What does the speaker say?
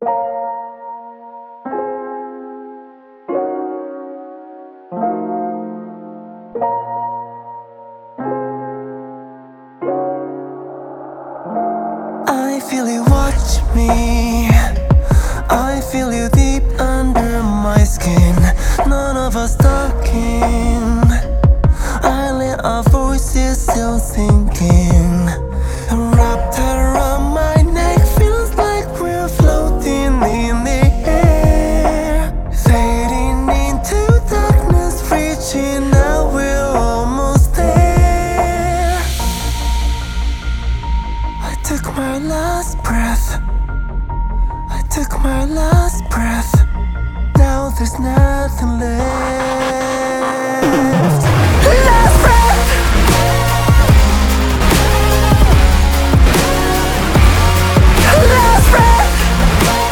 I feel you watch me. I feel you deep under my skin. None of us talking. I let our voices still sinking. Wrapped around my neck, feels like we're floating in the air. Fading into darkness, reaching out, we're almost there. I took my last breath. I took my last breath. Now there's nothing left.